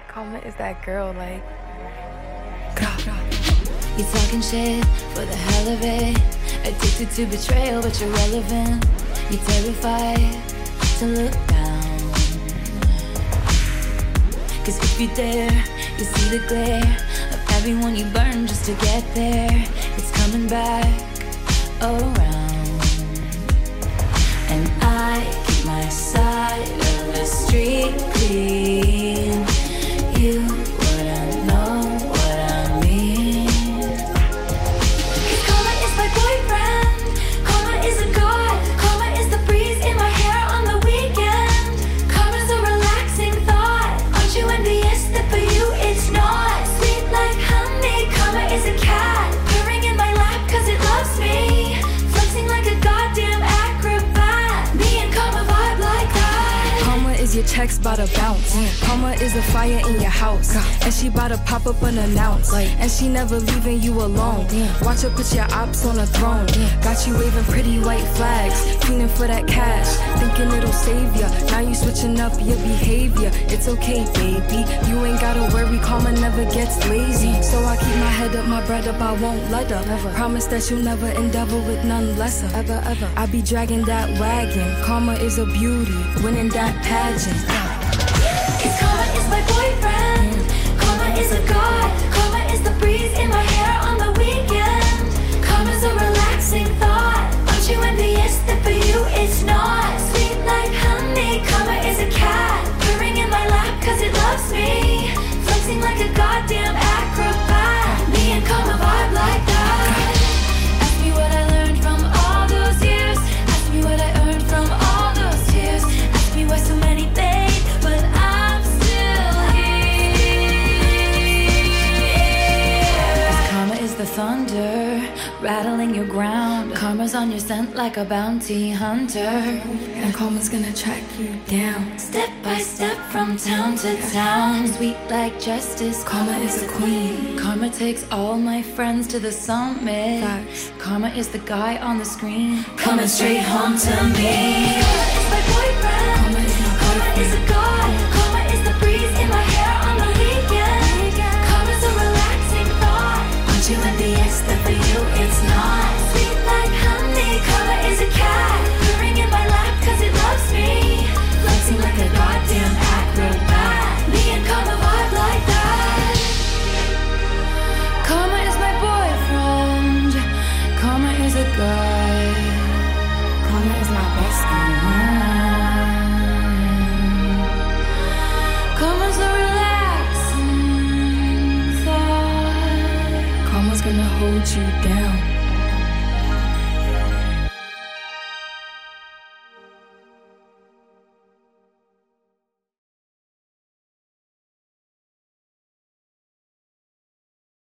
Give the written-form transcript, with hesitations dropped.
Karma is that girl, like. You talking shit for the hell of it. Addicted to betrayal, but you're relevant. You're terrified to look down. Cause if you dare, you see the glare of everyone you burn just to get there. It's coming back around. And I keep my side of the street clean. You wouldn't know what I mean. Cause karma is my boyfriend. Karma is a god. Karma is the breeze in my hair on the weekend. Karma's a relaxing thought. Aren't you envious that for you it's not? Sweet like honey. Karma is a cat purring in my lap cause it loves me. Flexing like a goddamn acrobat. Me and karma vibe like that. Karma is your checks bout to bounce. Karma is a fire in your house. And she bout to pop up unannounced. And she never leaving you alone. Watch her put your ops on a throne. Got you waving pretty white flags. Feeling for that cash. Thinking it'll save ya. Now you switching up your behavior. It's okay, baby. You ain't gotta worry. Karma never gets lazy. So I keep my head up, my bread up. I won't let her. Never. Promise that you'll never endeavor with none lesser. Ever, ever. I be dragging that wagon. Karma is a beauty. Winning that pageant. Cause karma is my boyfriend. Karma is a god. Karma is the breeze in my hair on the weekend. Karma's a relaxing thought. Aren't you envious that for you it's not? Sweet like honey. Karma is a cat purring in my lap cause it loves me. Flexing like a goddamn acrobat. Me and karma vibe like that. Ask me what I learned from all those years. Ask me what I earned from all those tears. Ask me why so many fade, but I'm still here. 'Cause karma is the thunder rattling your ground. Karma's on your scent like a bounty hunter. And karma's gonna track you down. Step by step from town to town. Sweet like justice. Karma is a queen. Karma takes all my friends to the summit. Facts. Karma is the guy on the screen coming straight home to me. Karma is my boyfriend. Karma is my Karma boyfriend. is a god. Karma is the breeze in my hair on the weekend. Karma's a relaxing thought. Aren't you envious that for you it's not? Sweet like honey. Karma is a cat purring in my lap cause it loves me. Flexing like a goddamn acrobat. Me and karma vibe like that. Karma is my boyfriend. Karma is a guy. Karma is my bestie. Karma's a relaxing thought. Karma's gonna hold you down.